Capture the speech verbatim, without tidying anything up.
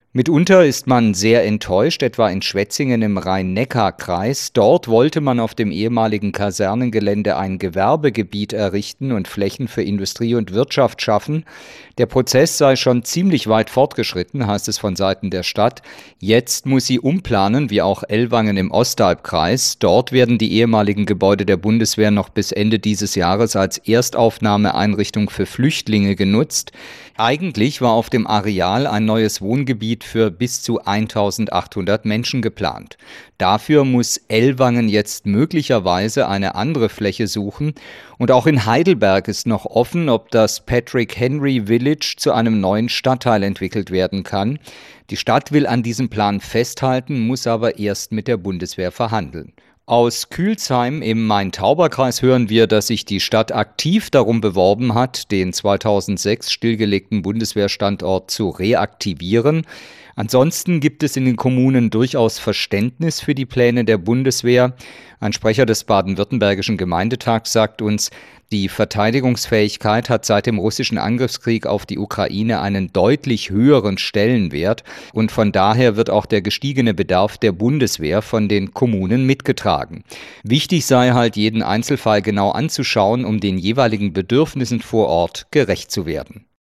Mitunter ist man sehr enttäuscht, etwa in Schwetzingen im Rhein-Neckar-Kreis. Dort wollte man auf dem ehemaligen Kasernengelände ein Gewerbegebiet errichten und Flächen für Industrie und Wirtschaft schaffen. Der Prozess sei schon ziemlich weit fortgeschritten, heißt es von Seiten der Stadt. Jetzt muss sie umplanen, wie auch Ellwangen im Ostalbkreis. Dort werden die ehemaligen Gebäude der Bundeswehr noch bis Ende dieses Jahres als Erstaufnahmeeinrichtung für Flüchtlinge genutzt. Eigentlich war auf dem Areal ein neues Wohngebiet für bis zu eintausendachthundert Menschen geplant. Dafür muss Ellwangen jetzt möglicherweise eine andere Fläche suchen. Und auch in Heidelberg ist noch offen, ob das Patrick Henry Village zu einem neuen Stadtteil entwickelt werden kann. Die Stadt will an diesem Plan festhalten, muss aber erst mit der Bundeswehr verhandeln. Aus Külsheim im Main-Tauber-Kreis hören wir, dass sich die Stadt aktiv darum beworben hat, den zweitausendsechs stillgelegten Bundeswehrstandort zu reaktivieren. Ansonsten gibt es in den Kommunen durchaus Verständnis für die Pläne der Bundeswehr. Ein Sprecher des baden-württembergischen Gemeindetags sagt uns, die Verteidigungsfähigkeit hat seit dem russischen Angriffskrieg auf die Ukraine einen deutlich höheren Stellenwert und von daher wird auch der gestiegene Bedarf der Bundeswehr von den Kommunen mitgetragen. Wichtig sei halt, jeden Einzelfall genau anzuschauen, um den jeweiligen Bedürfnissen vor Ort gerecht zu werden.